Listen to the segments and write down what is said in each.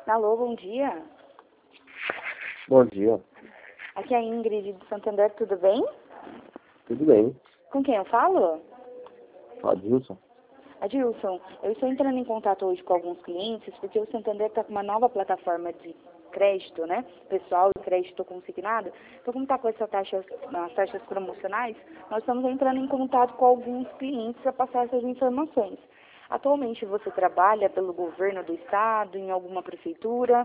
Alô, bom dia. Bom dia, Aqui é a Ingrid do Santander, tudo bem? tudo bem? Com quem eu falo? Adilson? Adilson, eu estou entrando em contato hoje com alguns clientes porque o Santander está com uma nova plataforma de crédito, né? Pessoal e crédito consignado. Então, como está com essa taxa, as taxas promocionais, nós estamos entrando em contato com alguns clientes para passar essas informações. Atualmente você trabalha pelo governo do estado, em alguma prefeitura?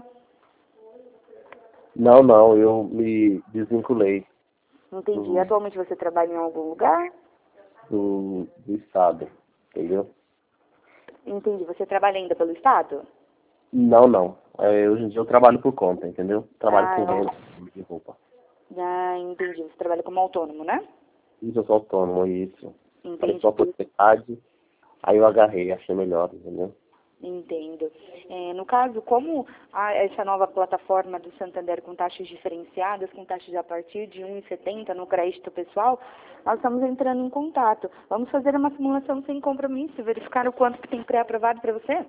Não, eu me desvinculei Entendi. do, Atualmente você trabalha em algum lugar? do Estado, entendeu? Entendi. Você trabalha ainda pelo estado? Não. Hoje em dia eu trabalho por conta, entendeu? Trabalho Ah, com venda de roupa. entendi. Você trabalha como autônomo, né? Isso, eu sou autônomo, isso. Falei Entendi. só por metade, aí eu agarrei, achei melhor, entendeu? Entendo. No caso, como essa nova plataforma do Santander com taxas diferenciadas, com taxas a partir de 1,70 no crédito pessoal, nós estamos entrando em contato. Vamos fazer uma simulação sem compromisso, verificar o quanto que tem pré-aprovado para você?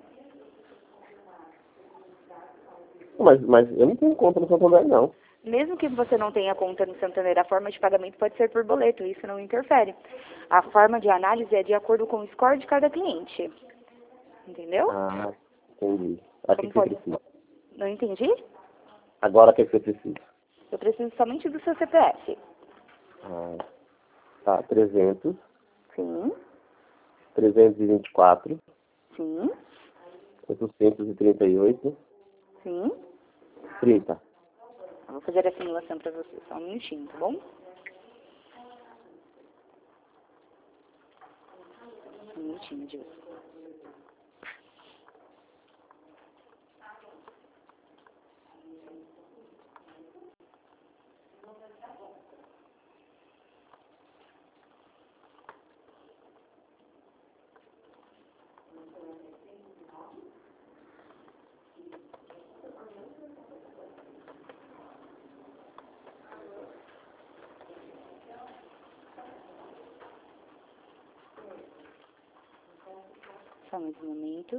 Mas eu não tenho conta no Santander, não. Mesmo que você não tenha conta no Santander, a forma de pagamento pode ser por boleto, isso não interfere. A forma de análise é de acordo com o score de cada cliente. Entendeu? Ah, entendi. Aqui Como que você pode? precisa. Não entendi? Agora o que você precisa? Eu preciso somente do seu CPF. Ah, tá, 300, Sim, 324, sim, 838, sim. 30. Eu vou fazer a simulação para você, só um minutinho, tá bom? Um minutinho, Dilson. Só mais um momento.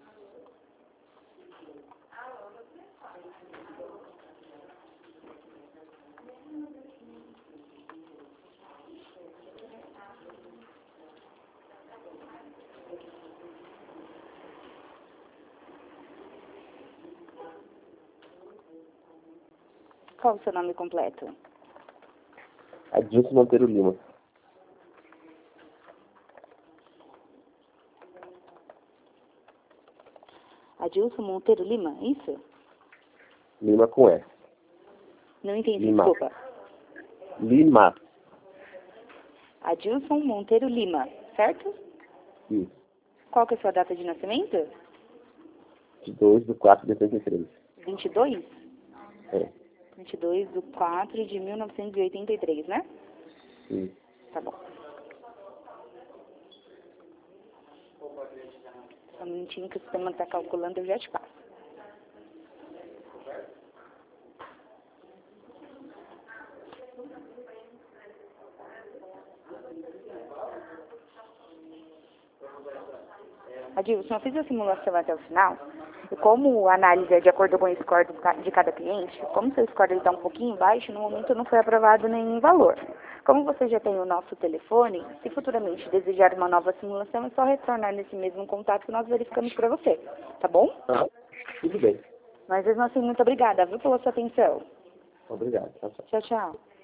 Qual o seu nome completo? Adilson Monteiro Lima. Adilson Monteiro Lima, isso? Lima com S. Não entendi, Lima. desculpa. Lima. Adilson Monteiro Lima, certo? Isso. Qual que é a sua data de nascimento? 22/4/83. 22? É. 22/4/1983, né? Isso. Tá bom. Só um minutinho que o sistema está calculando, eu já te passo. Adilson, eu fiz a simulação até o final, e como a análise é de acordo com o score de cada cliente, como seu score está um pouquinho baixo, no momento não foi aprovado nenhum valor. Como você já tem o nosso telefone, se futuramente desejar uma nova simulação, é só retornar nesse mesmo contato que nós verificamos para você, tá bom? Ah, tudo bem. Mas mesmo assim, muito obrigada, viu, pela sua atenção. Obrigado. Tchau, tchau. Tchau, tchau.